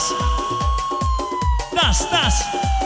دست دست دست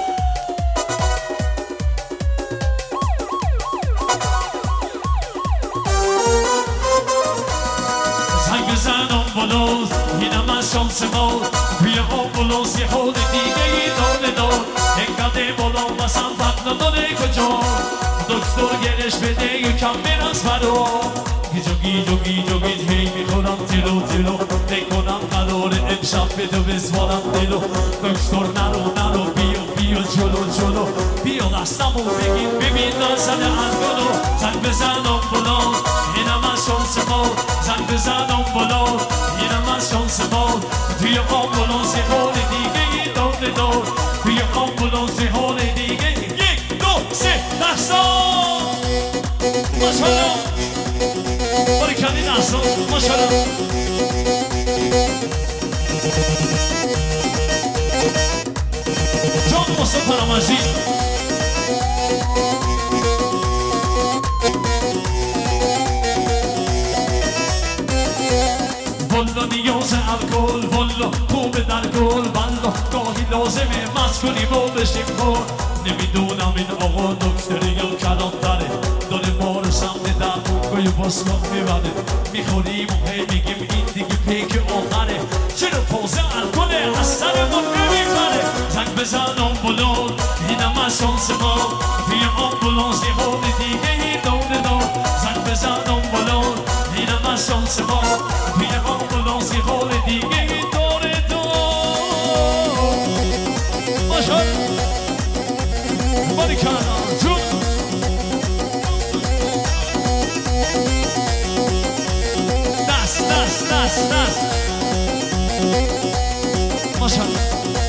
زنگ بزن آمبولانس اینم از شانس ما توی آمبولانس یه حال دیگه ای داره دار انقدر بالا بسن فقط نداره کجا دکتر گرش بده یکم برس برا گیجو گیجو هی میخورم تلو تلو نکنم قرار امشب بدو بزوارم دلو دکتر نرو بیا جلو بیا دستمو بگیر ببین نزده انگلو زنگ بزن آمبولانس اینم از شانس ما زنگ بزن آمبولانس اینم از شانس ما توی آمبولانس یه حال دیگه ای داره دار توی آمبولانس یه حال دیگه یک دو سه دستا ماشالله باریکلا دستا ماشالله جان مصطفی رمزی والا نیاز الکل والا خوبه در گل والا گاهی لازمه مست کنیم و بشیم کن نمیدونم این آقا دکتره یا کلانتره داره ما رو سمت درمونگاه باسکان میبره میخوریم و هی میگیم این دیگه پیک آخره چرا پازه الکله از سرمون نمیبره زنگ بزن آمبولانس اینم از شانس ما توی آمبولانس یه حال دیگه ای داره دار زنگ بزن آمبولانس اینم از شانس ما توی آمبولانس یه حال دیگه ای داره دار ماشالله باریکلا جون دست ماشالله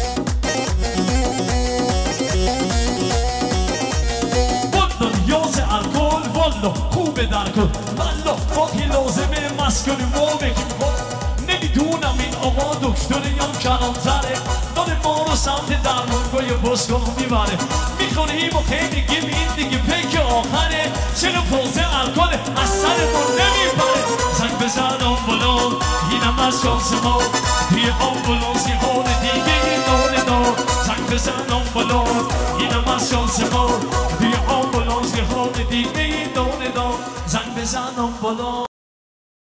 والا نیاز الکل والا خوبه در کل والا باقی لازمه مست کنیم و بگیم نمیدونم این آقا دکتره یا کلانتره داره ما رو سمت درمونگاه باسکان میبره میخوریم و خیلی میگیم این دیگه پیک آخره چرا پوزه الکل از سرمون نمیبره زنگ بزن آمبولانس اینم از شانس ما توی آمبولانس یه حال دیگه داره دار زنگ بزن آمبولانس اینم از شانس ما توی آمبولانس یه حال دیگه داره دار زنگ بزن آمبولانس